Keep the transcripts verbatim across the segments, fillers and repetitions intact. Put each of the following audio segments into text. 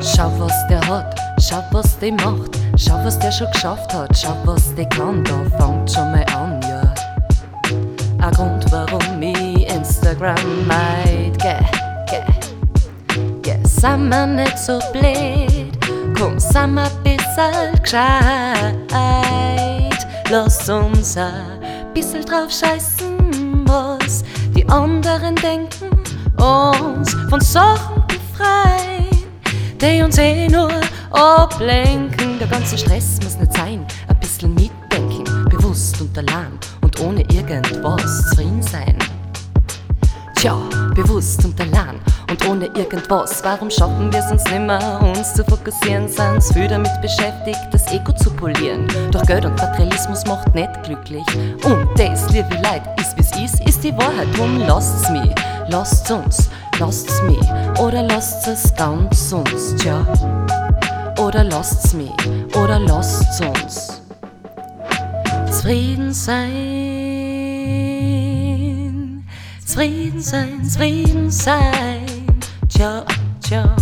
Schau, was der hat, schau, was der macht, schau, was der schon geschafft hat, schau, was der kann, da fängt schon mal an, ja. Ein Grund, warum ich Instagram meid, geh, geh, geh, sind wir nicht so blöd, komm, sind wir bissl gescheit, lass uns ein bissl drauf scheißen, was die anderen denken, uns von Sachen befreien, die uns eh nur ablenken. Der ganze Stress muss nicht sein, ein bisschen mitdenken, bewusst und allein und ohne irgendwas zufrieden sein. Tja, bewusst und allein und ohne irgendwas. Warum schaffen wir es uns nimmer, uns zu fokussieren? Sind's viel damit beschäftigt, das Ego zu polieren. Doch Geld und Materialismus macht nicht glücklich. Und das, liebe Leid, ist wie's ist, ist die Wahrheit. Drum lasst's mich, lasst's uns, lasst's mich oder lasst's es ganz uns, tja. Oder lasst's mich oder lasst's uns zufrieden sein, zufrieden sein, zufrieden sein, tja, tja.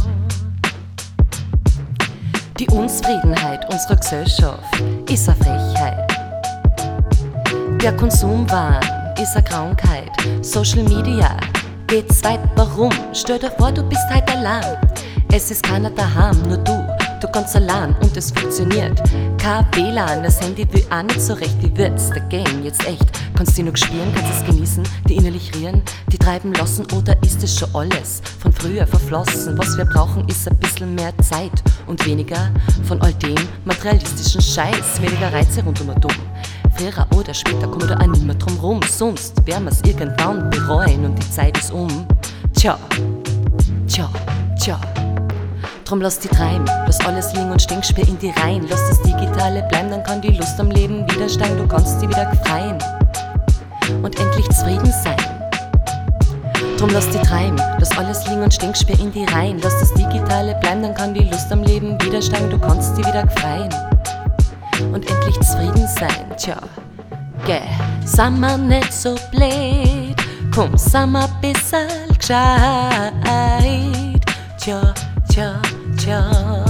Die Unzufriedenheit unserer Gesellschaft ist eine Frechheit. Der Konsumwahn ist eine Krankheit. Social Media geht's weit, warum? Stell dir vor, du bist halt allein. Es ist keiner daheim, nur du, du ganz allein und es funktioniert. Kein W L A N, das Handy will auch nicht so recht, wie wird's der Game jetzt echt? Kannst du noch spielen, kannst es genießen, die innerlich rieren, die treiben lassen, oder ist es schon alles von früher verflossen? Was wir brauchen ist ein bisschen mehr Zeit und weniger von all dem materialistischen Scheiß, weniger Reize rund um und um. Früher oder später kommen wir da auch nimmer drum rum, sonst werden wir's irgendwann bereuen und die Zeit ist um. Tja, tja, tja. Drum lass die treiben, lass alles liegen und stehen, sperr in die Reihen. Lass das Digitale bleiben, dann kann die Lust am Leben wieder steigen, du kannst die wieder befreien und endlich zufrieden sein. Drum lass die treiben, lass alles liegen und stehen, sperr in die Reihen. Lass das Digitale bleiben, dann kann die Lust am Leben wieder steigen, du kannst die wieder befreien und endlich zufrieden sein, tja. Geh, sind wir nicht so blöd, komm, sind wir bissl gescheit, tja, tja, tja.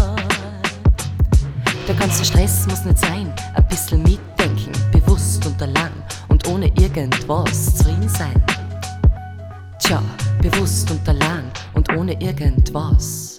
Der ganze Stress muss nicht sein, ein bisschen mitdenken, bewusst und allein und ohne irgendwas zufrieden sein. Tja, bewusst und allein und ohne irgendwas.